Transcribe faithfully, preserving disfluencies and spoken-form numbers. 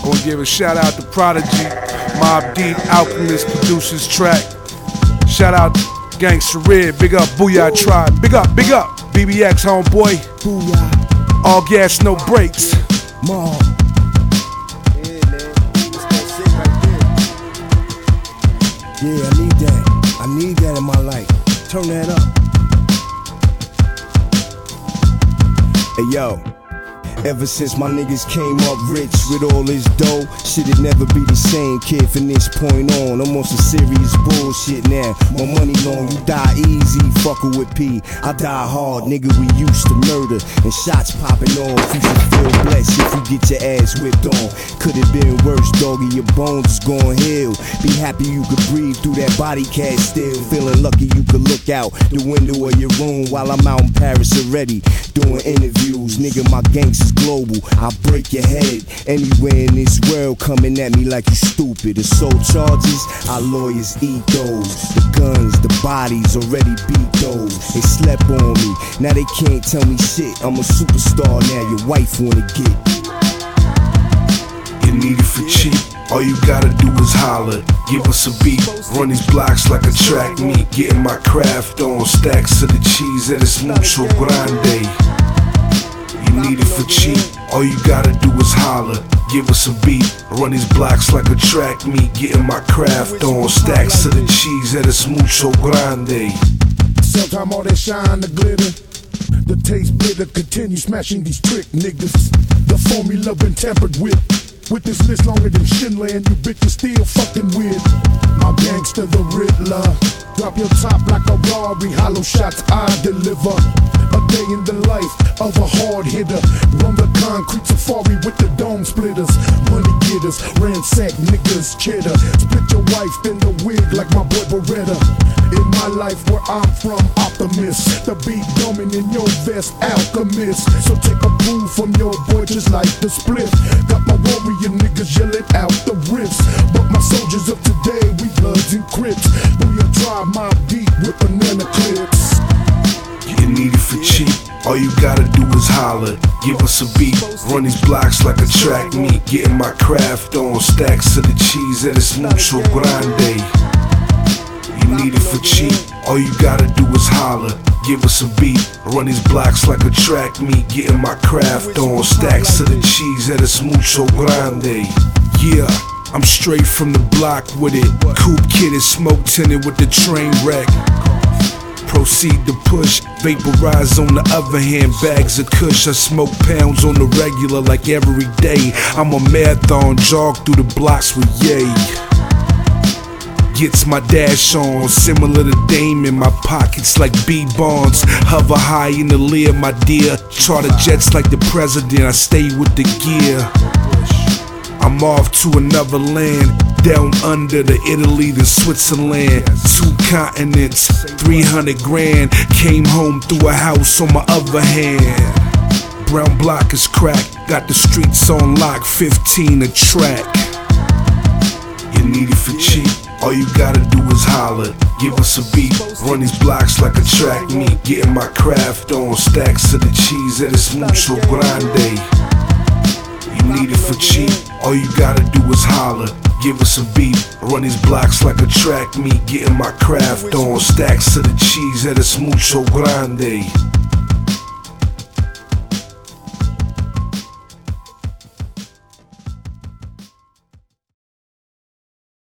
Gonna give a shout out to Prodigy, Mobb Deep, Alchemist produces track. Shout out to Gangsta Red, big up Booyah Tribe, big up, big up B B X homeboy. Booyah. All gas, no brakes. Mob. Yeah, I need that. I need that in my life. Turn that up. Hey yo, ever since my niggas came up rich with all this dough, shit'd never be the same, kid, from this point on. I'm on some serious bullshit now. My money long, you die easy, fuckin' with P. I die hard, nigga, we used to murder. And shots popping off, you should feel blessed if you get your ass whipped on. Could've been worse, doggy, your bones is gon' heal. Be happy you could breathe through that body cast still. Feeling lucky you could look out the window of your room while I'm out in Paris already doing interviews. Nigga, my gangsters global, I break your head anywhere in this world coming at me like you stupid. Assault charges, our lawyers eat those. The guns, the bodies already beat those. They slept on me, now they can't tell me shit. I'm a superstar now, your wife wanna get. You need it for cheap, all you gotta do is holler. Give us a beat, run these blocks like a track meet. Getting my craft on, stacks of the cheese and it's mucho grande. You need it for cheap, all you gotta do is holler. Give us a beat, run these blocks like a track meet. Getting my craft on, stacks of the cheese and it's mucho grande. Sometime all that shine, the glitter, the taste bitter, continue smashing these trick niggas. The formula been tampered with. With this list longer than Schindler and you bitches still fucking with my gangster, the Riddler. Drop your top like a Rari, hollow shots I deliver. A day in the life of a hard hitter. Run the concrete safari with the dome splitters. Money getters, ransack niggas, cheddar. Split your wife in the wig like my boy Beretta. In my life where I'm from, optimist. The beat drumming in your vest, alchemist. So take a brew from your boy just like the split. Got my warrior niggas yelling out the riffs. But my soldiers of today, we bloods and crips. Booyah Tribe, Mobb Deep with banana clips. You need it for cheap, all you gotta do is holler. Give us a beat, run these blocks like a track meet. Getting my craft on, stacks of the cheese and it's mucho grande. You need it for cheap, all you gotta do is holler. Give us a beat, run these blocks like a track meet. Getting my craft on, stacks of the cheese and it's mucho grande. Yeah, I'm straight from the block with it. Coupe kitted, smoke tinted with the train wreck. Proceed to push, vaporize on the other hand, bags of kush. I smoke pounds on the regular like every day. I'm a marathon, jog through the blocks with Ye. Gets my dash on, similar to Dame in my pockets like B-bonds. Hover high in the leer, my dear. Charter jets like the president, I stay with the gear. I'm off to another land, down under the Italy to Switzerland. Two continents, three hundred grand. Came home through a house on my other hand. Brown block is cracked, got the streets on lock, fifteen a track. You need it for cheap, all you gotta do is holler. Give us a beat, run these blocks like a track meet. Getting my craft on, stacks of the cheese and it's mucho grande. You need it for cheap, all you gotta do is holler. Give us a beat, run these blocks like a track meet. Getting my craft on, stacks of the cheese and it's mucho grande.